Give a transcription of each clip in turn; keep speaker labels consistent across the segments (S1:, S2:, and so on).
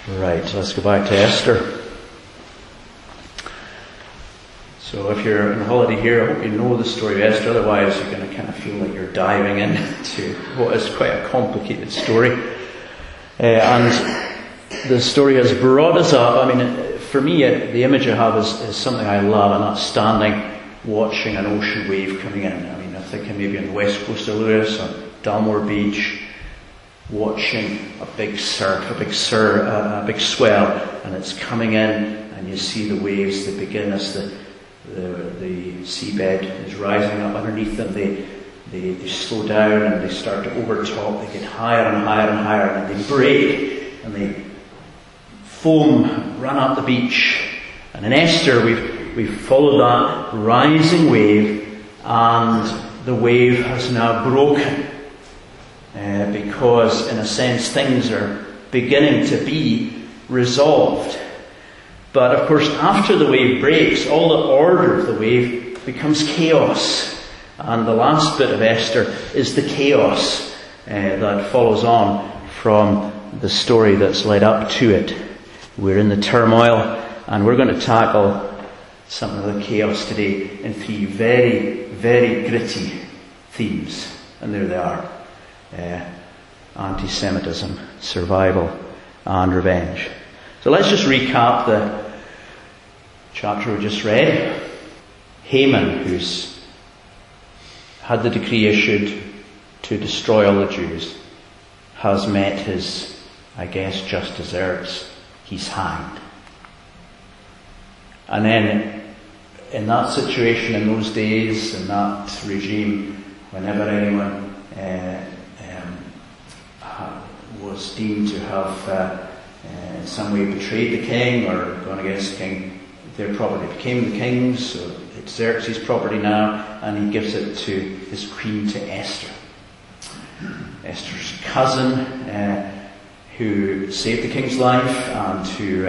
S1: Right, let's go back to Esther. So if you're on holiday here, I hope you know the story of Esther. Otherwise, you're going to kind of feel like you're diving into what is quite a complicated story. And the story has brought us up. I mean, for me, the image I have is something I love, and that's standing, watching an ocean wave coming in. I mean, I'm thinking maybe on the west coast of Lewis, on Dalmore Beach, watching a big surf, a big swell, and it's coming in, and you see the waves. They begin as the seabed is rising up underneath them. They slow down and they start to overtop. They get higher and higher and higher, and they break and they foam, run up the beach. And in Esther, we've followed that rising wave, and the wave has now broken. Because, in a sense, things are beginning to be resolved. But, of course, after the wave breaks, all the order of the wave becomes chaos. And the last bit of Esther is the chaos that follows on from the story that's led up to it. We're in the turmoil, and we're going to tackle some of the chaos today in three very, very gritty themes. And there they are. Anti-Semitism, survival, and revenge. So let's just recap the chapter we just read. Haman, who's had the decree issued to destroy all the Jews, has met his, just deserts. He's hanged. And then, in that situation, in those days, in that regime, whenever anyone was deemed to have in some way betrayed the king or gone against the king, their property became the king's, so it's Xerxes' property now, and he gives it to his queen, to Esther. Esther's cousin, who saved the king's life and who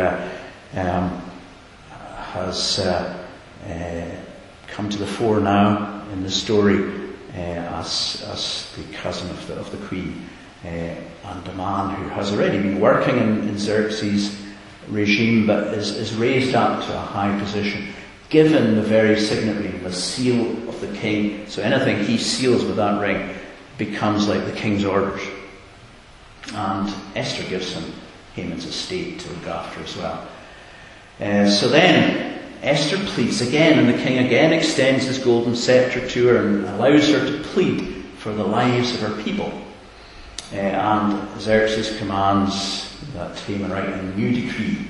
S1: has come to the fore now in the story as the cousin of the queen. And a man who has already been working in Xerxes' regime, but is raised up to a high position, given the very signet ring, the seal of the king. So anything he seals with that ring becomes like the king's orders. And Esther gives him Haman's estate to look after as well. So then Esther pleads again, and the king again extends his golden scepter to her and allows her to plead for the lives of her people. And Xerxes commands that Haman write a new decree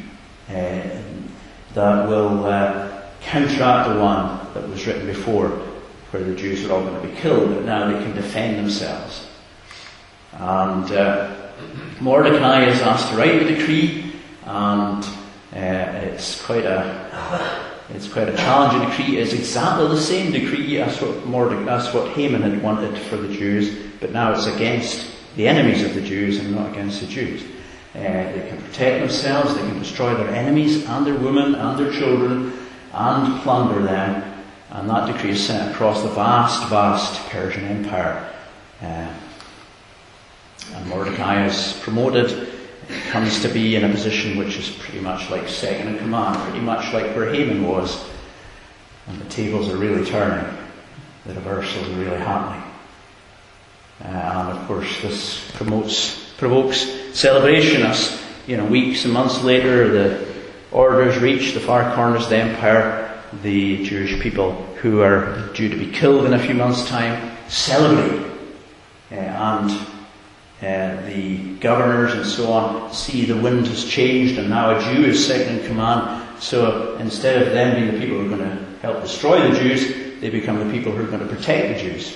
S1: that will counteract the one that was written before, where the Jews were all going to be killed, but now they can defend themselves. And Mordecai is asked to write the decree, and it's quite a challenging decree. It's exactly the same decree as what Haman had wanted for the Jews, but now it's against the enemies of the Jews and not against the Jews. They can protect themselves, they can destroy their enemies and their women and their children and plunder them. And that decree is sent across the vast, vast Persian Empire. And Mordecai is promoted, comes to be in a position which is pretty much like second in command, pretty much like where Haman was. And the tables are really turning. The reversals are really happening. And of course this provokes celebration as, weeks and months later the orders reach the far corners of the empire. The Jewish people who are due to be killed in a few months' time celebrate. And the governors and so on see the wind has changed and now a Jew is second in command. So instead of them being the people who are going to help destroy the Jews, they become the people who are going to protect the Jews.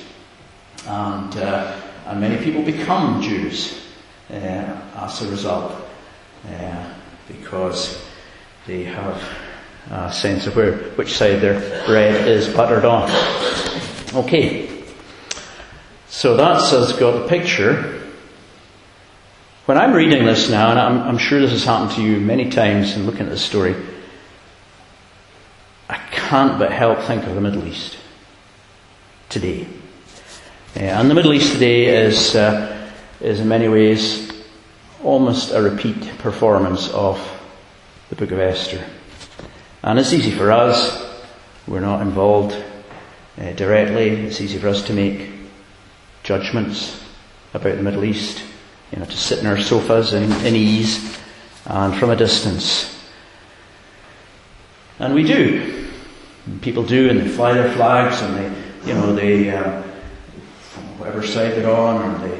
S1: And many people become Jews as a result, because they have a sense of which side their bread is buttered on. Okay, so that's us got the picture. When I'm reading this now, and I'm sure this has happened to you many times in looking at this story, I can't but help think of the Middle East today. And the Middle East today is in many ways almost a repeat performance of the book of Esther. And it's easy for us. We're not involved directly. It's easy for us to make judgments about the Middle East, to sit in our sofas in ease and from a distance. And we do. People do, and they fly their flags, and they whatever side they're on, or they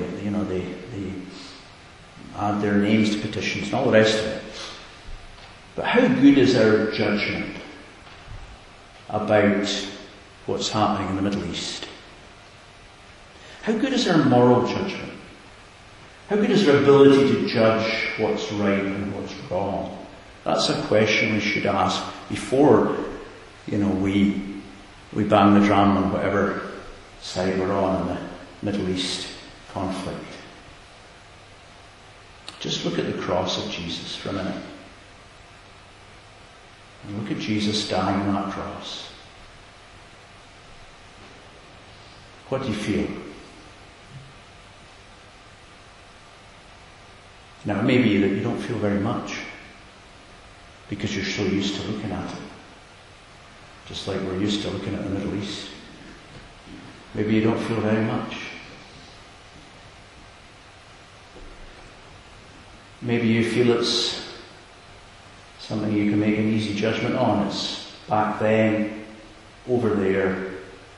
S1: add their names to petitions and all the rest of it. But how good is our judgment about what's happening in the Middle East? How good is our moral judgment? How good is our ability to judge what's right and what's wrong? That's a question we should ask before, we bang the drum on whatever side we're on in the Middle East conflict. Just look at the cross of Jesus for a minute. And look at Jesus dying on that cross. What do you feel? Now, it may be that you don't feel very much because you're so used to looking at it. Just like we're used to looking at the Middle East. Maybe you don't feel very much. Maybe you feel it's something you can make an easy judgment on. It's back then, over there,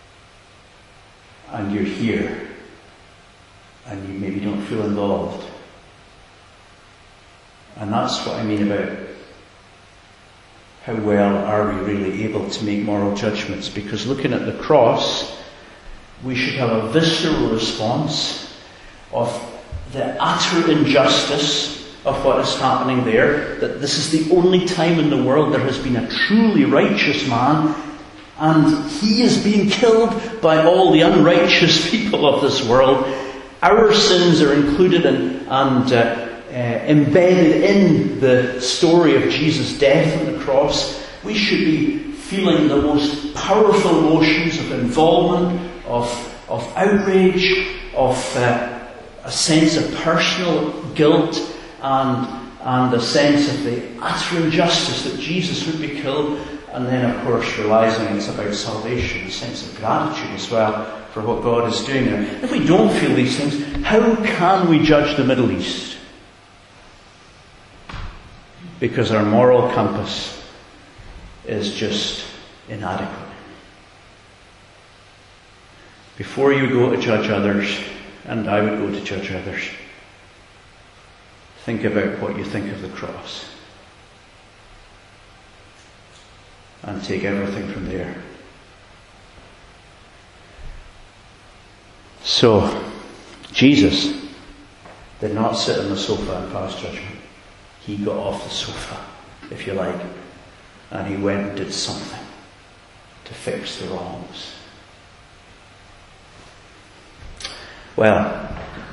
S1: and you're here, and you maybe don't feel involved. And that's what I mean about how well are we really able to make moral judgments. Because looking at the cross, we should have a visceral response of the utter injustice of what is happening there, that this is the only time in the world there has been a truly righteous man, and he is being killed by all the unrighteous people of this world. Our sins are included and embedded in the story of Jesus' death on the cross. We should be feeling the most powerful emotions of involvement, of outrage, of a sense of personal guilt, and a sense of the utter injustice that Jesus would be killed, and then of course realising it's about salvation, a sense of gratitude as well for what God is doing there. If we don't feel these things, how can we judge the Middle East? Because our moral compass is just inadequate. Before you go to judge others, and I would go to judge others, think about what you think of the cross. And take everything from there. So, Jesus did not sit on the sofa and pass judgment. He got off the sofa, if you like, and he went and did something to fix the wrongs. Well,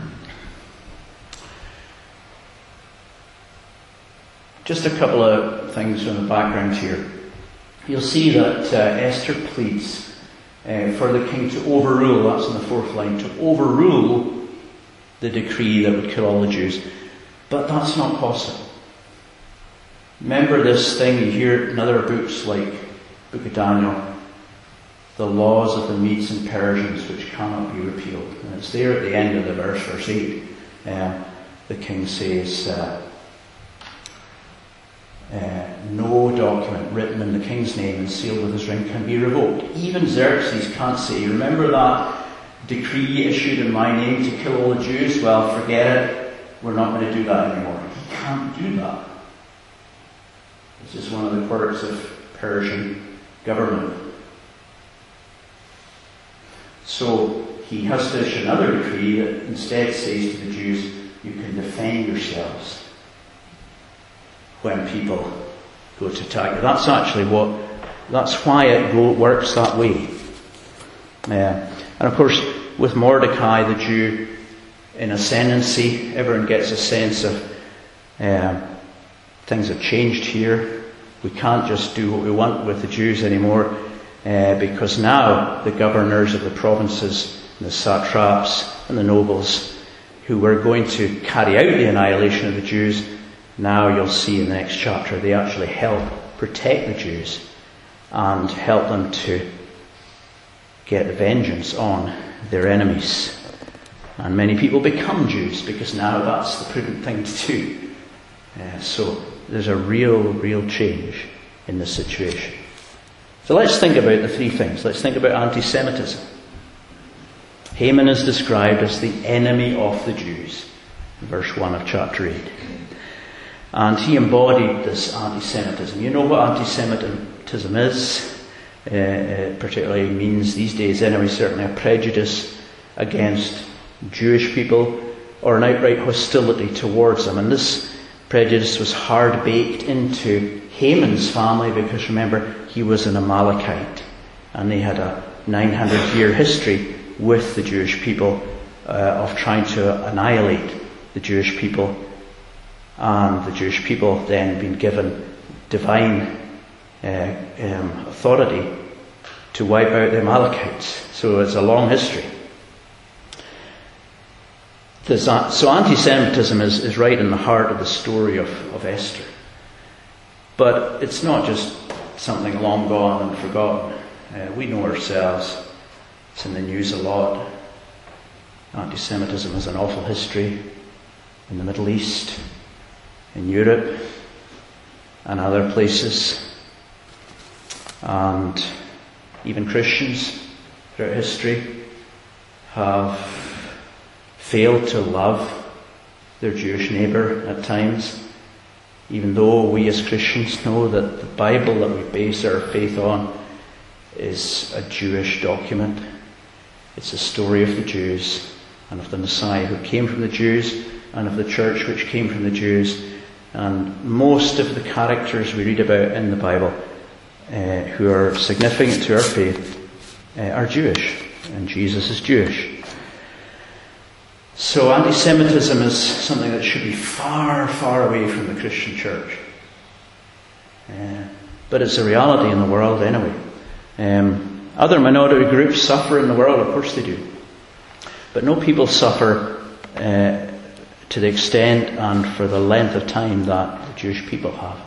S1: just a couple of things in the background here. You'll see that Esther pleads for the king to overrule, that's in the 4th line, to overrule the decree that would kill all the Jews. But that's not possible. Remember this thing you hear in other books like Book of Daniel, the laws of the Medes and Persians which cannot be repealed. And it's there at the end of the verse 8. The king says, no document written in the king's name and sealed with his ring can be revoked. Even Xerxes can't say, remember that decree issued in my name to kill all the Jews? Well, forget it. We're not going to do that anymore. He can't do that. This is one of the quirks of Persian government. So he has to issue another decree that instead says to the Jews, you can defend yourselves when people go to attack you. That's actually that's why it works that way. And of course, with Mordecai, the Jew in ascendancy, everyone gets a sense of things have changed here. We can't just do what we want with the Jews anymore, because now the governors of the provinces, and the satraps and the nobles who were going to carry out the annihilation of the Jews, now you'll see in the next chapter, they actually help protect the Jews and help them to get vengeance on their enemies. And many people become Jews because now that's the prudent thing to do. So there's a real change in the situation. So let's think about the three things. Let's think about anti-Semitism. Haman is described as the enemy of the Jews, verse 1 of chapter 8. And he embodied this anti-Semitism. You know what anti-Semitism is? It particularly means these days anyway, certainly a prejudice against Jewish people or an outright hostility towards them. And this prejudice was hard baked into Haman's family because remember, he was an Amalekite and they had a 900-year history with the Jewish people of trying to annihilate the Jewish people, and the Jewish people then being given divine authority to wipe out the Amalekites. So it's a long history. So anti-Semitism is right in the heart of the story of Esther. But it's not just something long gone and forgotten. We know ourselves. It's in the news a lot. Anti-Semitism has an awful history in the Middle East, in Europe, and other places. And even Christians throughout history have failed to love their Jewish neighbour at times, even though we as Christians know that the Bible that we base our faith on is a Jewish document. It's a story of the Jews and of the Messiah who came from the Jews and of the church which came from the Jews. And most of the characters we read about in the Bible who are significant to our faith are Jewish, and Jesus is Jewish. So anti-Semitism is something that should be far, far away from the Christian church. But it's a reality in the world anyway. Other minority groups suffer in the world, of course they do. But no people suffer to the extent and for the length of time that the Jewish people have.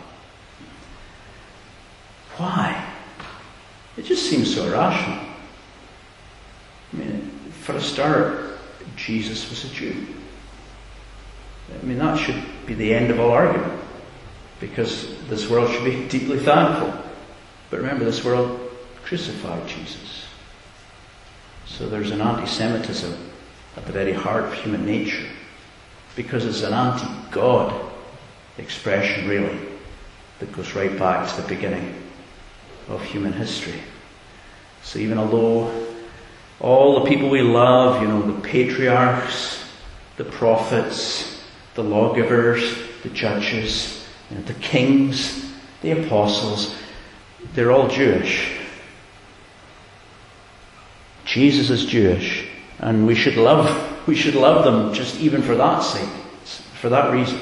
S1: Why? It just seems so irrational. I mean, for a start, Jesus was a Jew. I mean, that should be the end of all argument, because this world should be deeply thankful. But remember, this world crucified Jesus. So there's an anti-Semitism at the very heart of human nature, because it's an anti-God expression, really, that goes right back to the beginning of human history. So even although all the people we love, the patriarchs, the prophets, the lawgivers, the judges, the kings, the apostles, they're all Jewish. Jesus is Jewish, and we should love them just even for that sake, for that reason.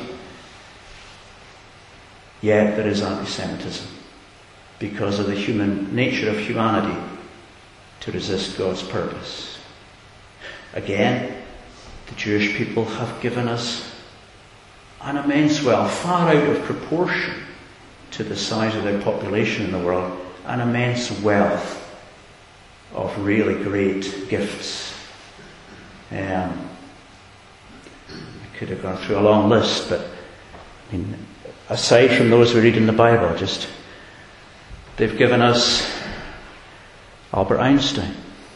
S1: Yet there is anti-Semitism because of the human nature of humanity to resist God's purpose. Again, the Jewish people have given us an immense wealth, far out of proportion to the size of their population in the world, an immense wealth of really great gifts. I could have gone through a long list, but aside from those we read in the Bible, they've given us Albert Einstein,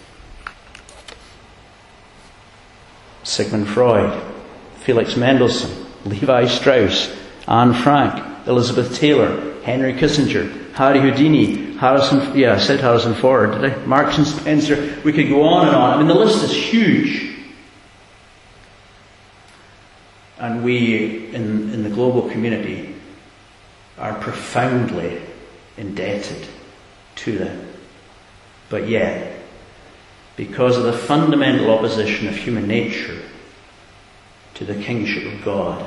S1: Sigmund Freud, Felix Mendelssohn, Levi Strauss, Anne Frank, Elizabeth Taylor, Henry Kissinger, Harry Houdini, Harrison Ford, did I? Marks and Spencer. We could go on and on. I mean, the list is huge. And we, in the global community, are profoundly indebted to them. But yet, because of the fundamental opposition of human nature to the kingship of God,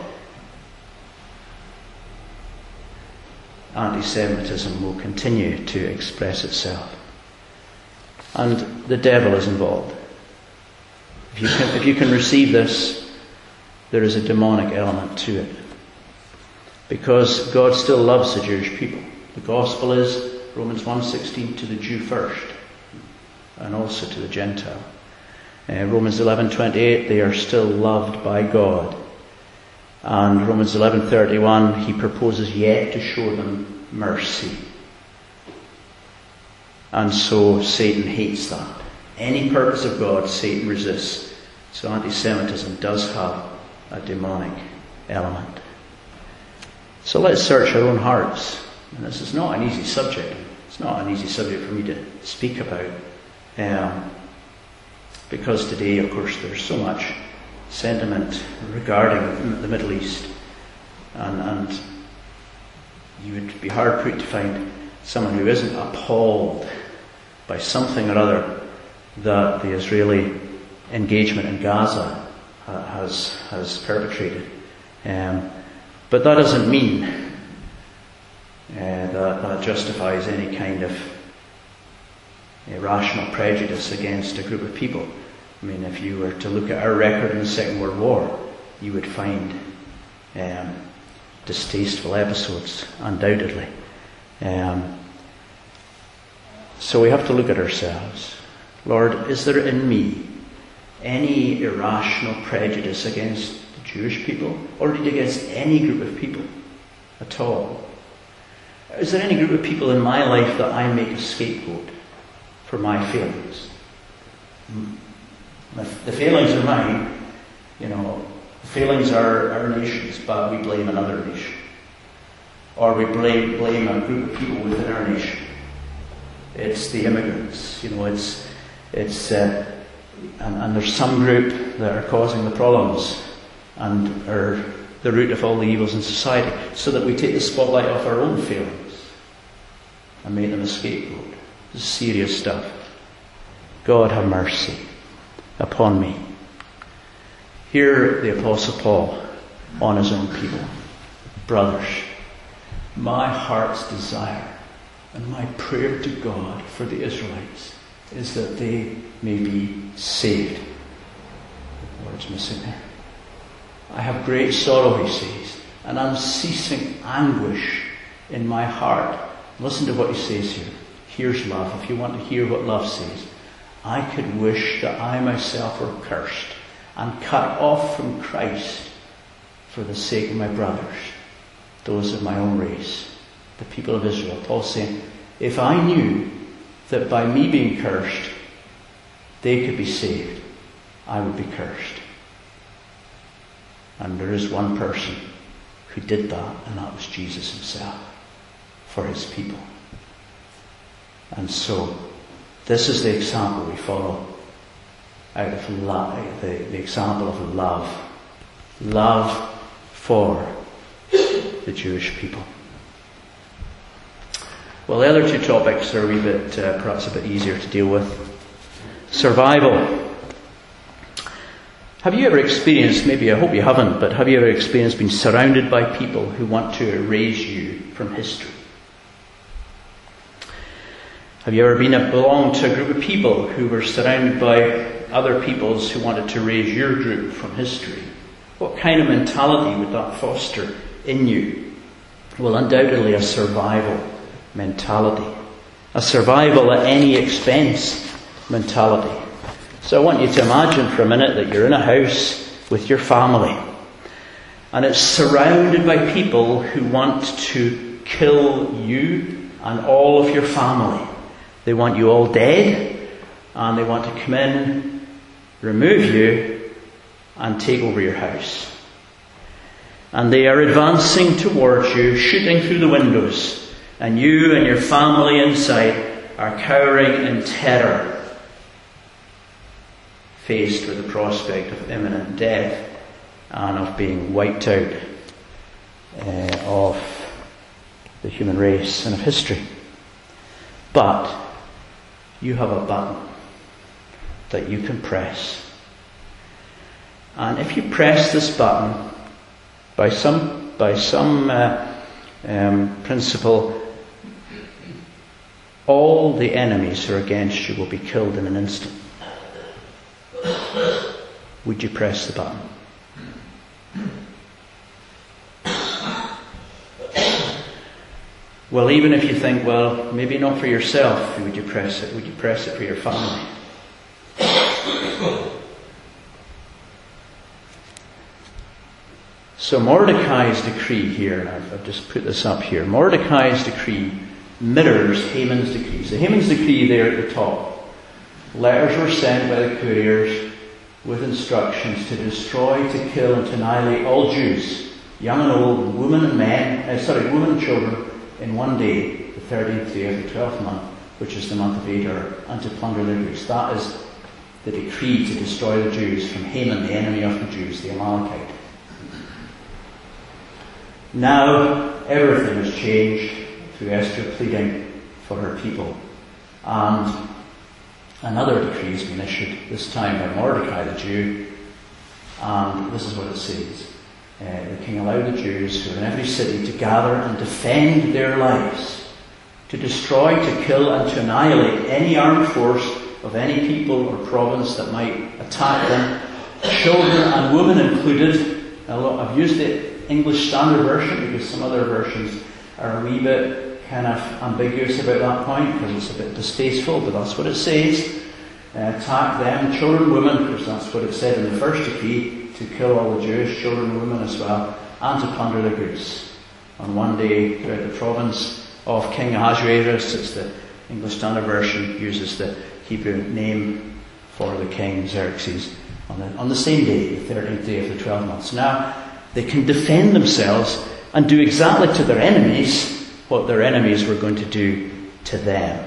S1: anti-Semitism will continue to express itself. And the devil is involved. If you can receive this there is a demonic element to it. Because God still loves the Jewish people. The gospel is, Romans 1:16, to the Jew first, and also to the Gentile. Romans 11:28, they are still loved by God. And Romans 11:31, he proposes yet to show them mercy. And so Satan hates that. Any purpose of God, Satan resists. So anti-Semitism does have a demonic element. So let's search our own hearts. And this is not an easy subject. It's not an easy subject for me to speak about. Because today, of course, there's so much sentiment regarding the Middle East. And you would be hard put to find someone who isn't appalled by something or other that the Israeli engagement in Gaza has perpetrated. But that doesn't mean that justifies any kind of irrational prejudice against a group of people. I mean, if you were to look at our record in the Second World War, you would find distasteful episodes, undoubtedly. So we have to look at ourselves. Lord, is there in me any irrational prejudice against the Jewish people, or indeed against any group of people at all? Is there any group of people in my life that I make a scapegoat for my failings? The failings are mine. The failings are our nation's, but we blame another nation. Or we blame a group of people within our nation. It's the immigrants. And there's some group that are causing the problems and are the root of all the evils in society, so that we take the spotlight off our own failings and make them a scapegoat. This is serious stuff. God have mercy upon me. Hear the Apostle Paul on his own people. Brothers, my heart's desire and my prayer to God for the Israelites is that they may be saved. The word's missing there. I have great sorrow, he says, and unceasing anguish in my heart. Listen to what he says here. Here's love. If you want to hear what love says. I could wish that I myself were cursed and cut off from Christ for the sake of my brothers, those of my own race, the people of Israel. Paul's saying, if I knew that by me being cursed, they could be saved, I would be cursed. And there is one person who did that, and that was Jesus himself, for his people. And so, this is the example we follow out of love, the example of love. Love for the Jewish people. Well, the other two topics are a wee bit, perhaps a bit easier to deal with. Survival. Have you ever experienced, maybe I hope you haven't, but have you ever experienced being surrounded by people who want to erase you from history? Have you ever belonged to a group of people who were surrounded by other peoples who wanted to erase your group from history? What kind of mentality would that foster in you? Well, undoubtedly a survival mentality. A survival at any expense mentality. So I want you to imagine for a minute that you're in a house with your family, and it's surrounded by people who want to kill you and all of your family. They want you all dead, and they want to come in, remove you, and take over your house. And they are advancing towards you, shooting through the windows, and you and your family inside are cowering in terror, faced with the prospect of imminent death and of being wiped out of the human race and of history. But you have a button that you can press. And if you press this button, by some principle, all the enemies who are against you will be killed in an instant. Would you press the button? Well, even if you think, well, maybe not for yourself, would you press it? Would you press it for your family? So Mordecai's decree here, and I've just put this up here. Mordecai's decree mirrors Haman's decree. So Haman's decree there at the top. Letters were sent by the couriers with instructions to destroy, to kill, and to annihilate all Jews, young and old, women and women and children, in one day, the 13th day of the 12th month, which is the month of Adar, and to plunder their goods. That is the decree to destroy the Jews from Haman, the enemy of the Jews, the Amalekite. Now, everything has changed through Esther pleading for her people. And another decree has been issued, this time by Mordecai the Jew. And this is what it says. The king allowed the Jews who were in every city to gather and defend their lives, to destroy, to kill, and to annihilate any armed force of any people or province that might attack them, children and women included. I've used the English Standard Version because some other versions are a wee bit kind of ambiguous about that point because it's a bit distasteful, but that's what it says. Attack them, children, women, because that's what it said in the first decree, to kill all the Jews, children and women as well, and to plunder their goods. On one day throughout the province of King Ahasuerus, it's the English Standard Version, uses the Hebrew name for the king, Xerxes, on the same day, the 13th day of the 12th month. So now they can defend themselves and do exactly to their enemies what their enemies were going to do to them.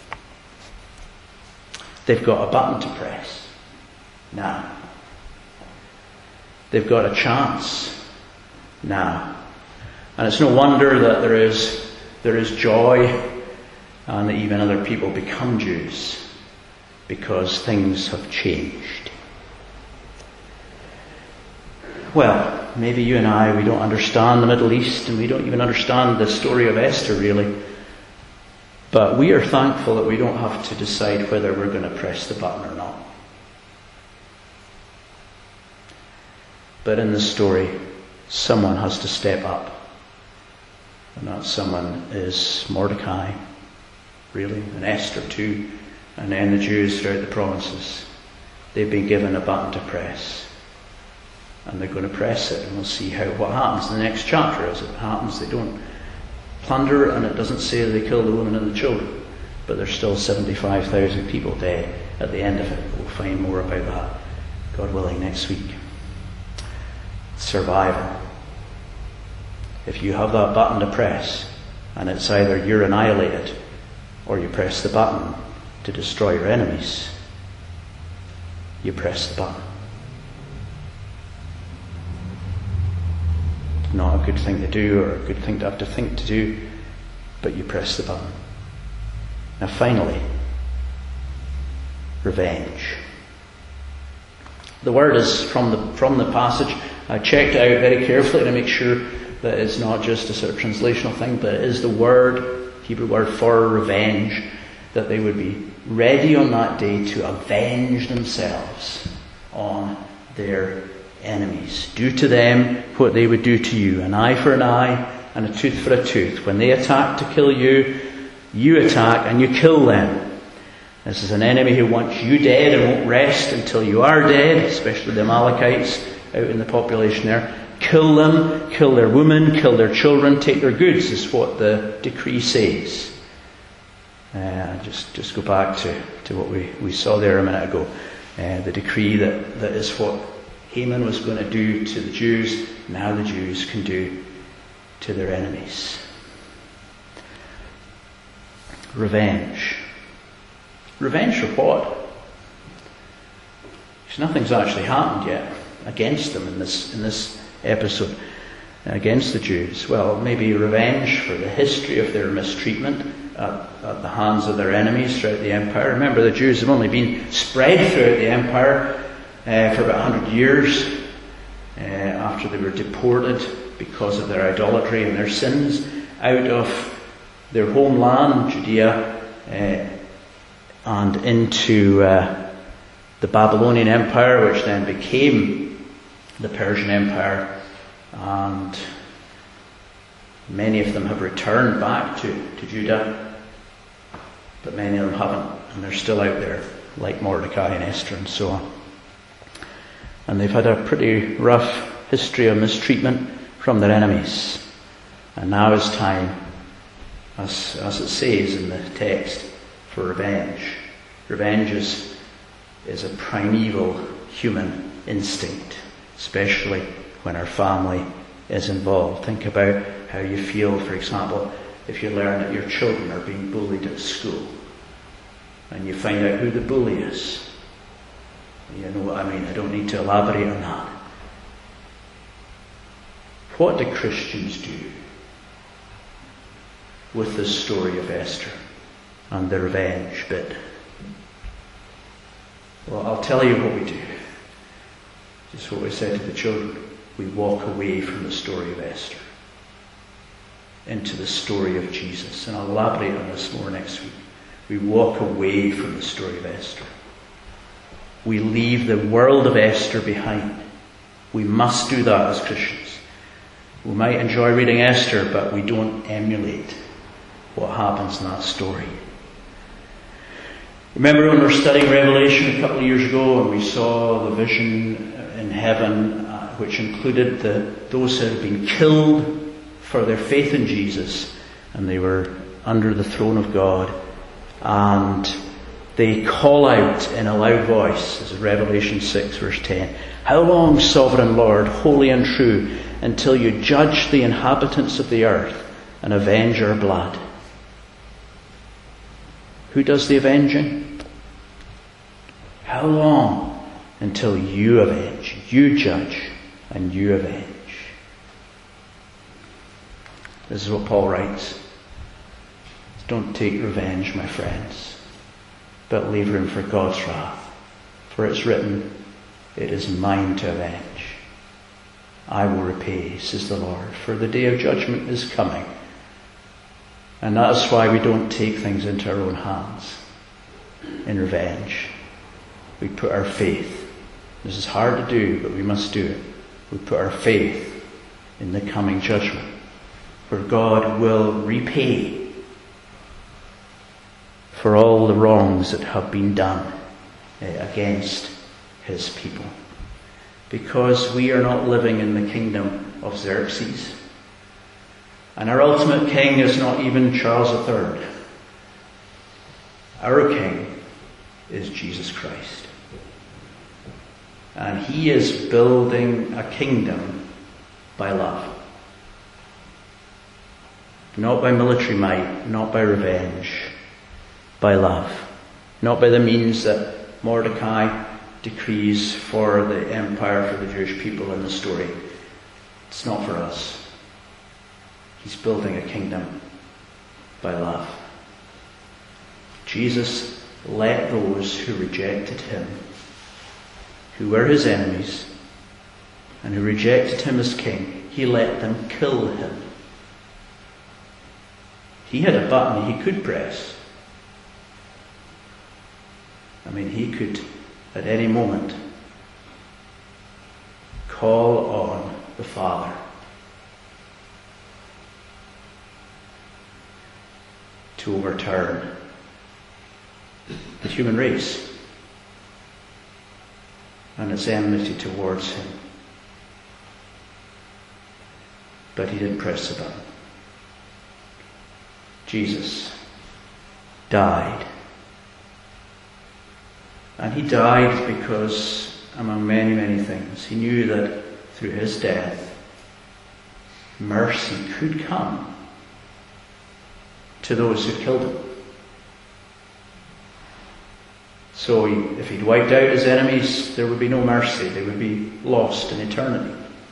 S1: They've got a button to press now. They've got a chance now. And it's no wonder that there is joy and that even other people become Jews because things have changed. Well, maybe you and I, we don't understand the Middle East and we don't even understand the story of Esther really. But we are thankful that we don't have to decide whether we're going to press the button or not. But in the story, someone has to step up. And that someone is Mordecai, really, and Esther too, and then the Jews throughout the provinces. They've been given a button to press. And they're going to press it, and we'll see what happens in the next chapter. As it happens, they don't plunder, and it doesn't say they kill the women and the children. But there's still 75,000 people dead at the end of it. We'll find more about that, God willing, next week. Survival. If you have that button to press, and it's either you're annihilated, or you press the button to destroy your enemies, you press the button. Not a good thing to do, or a good thing to have to think to do, but you press the button. Now finally, revenge. The word is from the passage. I checked it out very carefully to make sure that it's not just a sort of translational thing, but it is the word, Hebrew word for revenge, that they would be ready on that day to avenge themselves on their enemies. Do to them what they would do to you. An eye for an eye and a tooth for a tooth. When they attack to kill you, you attack and you kill them. This is an enemy who wants you dead and won't rest until you are dead, especially the Amalekites out in the population there. Kill them, kill their women, kill their children, take their goods, is what the decree says. Just go back to what we saw there a minute ago. The decree that is what Haman was going to do to the Jews, now the Jews can do to their enemies. Revenge. Revenge for what? Because nothing's actually happened yet against them in this episode, against the Jews. Well, maybe revenge for the history of their mistreatment at the hands of their enemies throughout the empire. Remember, the Jews have only been spread throughout the empire for about 100 years after they were deported because of their idolatry and their sins out of their homeland, Judea, and into the Babylonian Empire, which then became the Persian Empire, and Many of them have returned back to Judah, but many of them haven't, and they're still out there, like Mordecai and Esther and so on. And they've had a pretty rough history of mistreatment from their enemies. And now is time, as it says in the text, for revenge. Revenge is a primeval human instinct, especially when our family is involved. Think about how you feel, for example, if you learn that your children are being bullied at school and you find out who the bully is. You know what I mean? I don't need to elaborate on that. What do Christians do with the story of Esther and the revenge bit? Well, I'll tell you what we do. Just what we said to the children. We walk away from the story of Esther into the story of Jesus. And I'll elaborate on this more next week. We walk away from the story of Esther. We leave the world of Esther behind. We must do that as Christians. We might enjoy reading Esther, but we don't emulate what happens in that story. Remember when we were studying Revelation a couple of years ago and we saw the vision in heaven which included those who had been killed for their faith in Jesus, and they were under the throne of God, and they call out in a loud voice, as in Revelation 6 verse 10, "How long, sovereign Lord, holy and true, until you judge the inhabitants of the earth and avenge our blood?" Who does the avenging? How long until you avenge, you judge, and you avenge? This is what Paul writes. Don't take revenge, my friends, but leave room for God's wrath. For it's written, "It is mine to avenge. I will repay, says the Lord, for the day of judgment is coming." And that is why we don't take things into our own hands in revenge. We put our faith. This is hard to do, but we must do it. We put our faith in the coming judgment, where God will repay for all the wrongs that have been done against his people. Because we are not living in the kingdom of Xerxes. And our ultimate king is not even Charles III. Our king is Jesus Christ. And he is building a kingdom by love. Not by military might, not by revenge, by love. Not by the means that Mordecai decrees for the empire, for the Jewish people in the story. It's not for us. He's building a kingdom by love. Jesus let those who rejected him, who were his enemies, and who rejected him as king, he let them kill him. He had a button he could press. I mean, he could, at any moment, call on the Father to overturn the human race and its enmity towards him. But he didn't press the button. Jesus died. And he died because, among many, many things, he knew that through his death, mercy could come to those who killed him. So if he'd wiped out his enemies, there would be no mercy. They would be lost in eternity.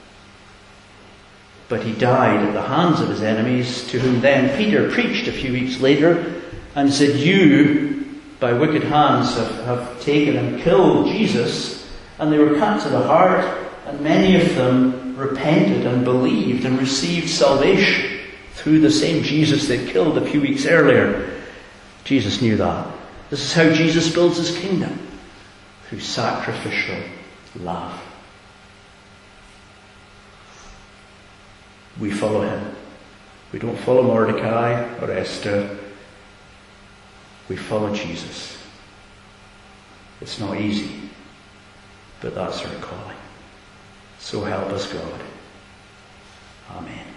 S1: But he died at the hands of his enemies, to whom then Peter preached a few weeks later and said, "You, by wicked hands, have taken and killed Jesus." And they were cut to the heart, and many of them repented and believed and received salvation through the same Jesus they killed a few weeks earlier. Jesus knew that. This is how Jesus builds his kingdom, through sacrificial love. We follow him. We don't follow Mordecai or Esther. We follow Jesus. It's not easy, but that's our calling. So help us God. Amen.